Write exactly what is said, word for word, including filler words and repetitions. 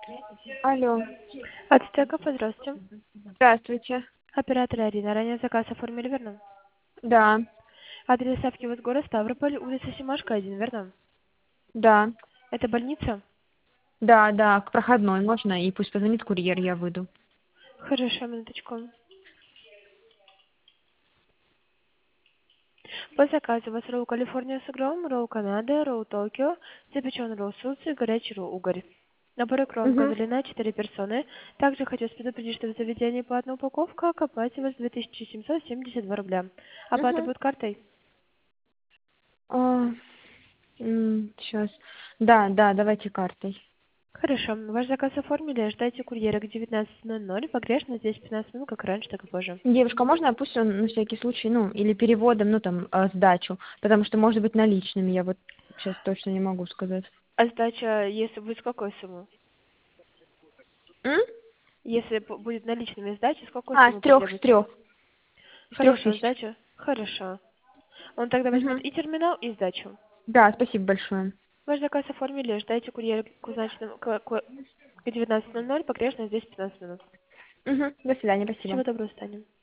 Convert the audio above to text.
Алло. От Стеков, здравствуйте. Здравствуйте. Оператор Арина. Ранее заказ оформили, верно? Да, Адрес доставки вот город Ставрополь, улица Семашко, один, верно? да, Это больница? да, да, к проходной можно, и пусть позвонит курьер, я выйду. Хорошо, минуточку. По заказу у вас ролл Калифорния с углем, ролл Канада, ролл Токио, запеченный ролл Сурции, горячий ролл Угорь. Набор икронка Угу, длина четыре персоны. Также хочу вас предупредить, что в заведении платная упаковка, а к оплате у вас две тысячи семьсот семьдесят два рубля. Оплата угу. будет картой? А, сейчас. Да, да, давайте картой. Хорошо. Ваш заказ оформили. Ждайте курьера к девятнадцати ноль ноль. Погрешно здесь пятнадцать минут, как раньше, так и позже. Девушка, можно пусть он на всякий случай, ну, или переводом, ну, там, э, сдачу, потому что, может быть, наличными, я вот сейчас точно не могу сказать. А сдача, если будет с какой суммы? М? Если п- будет наличными сдача, с какой А, с суммы трех, с потребуется? трех. С трех Хорошо, тысяч. сдача? Хорошо. Он тогда возьмет Угу. и терминал, и сдачу. Да, спасибо большое. Ваш заказ оформили. Ждайте курьера к, означенному- к, к, к девятнадцати ноль ноль. Погрешно здесь пятнадцать минут. Угу. До свидания, Всего спасибо. доброго, Таня.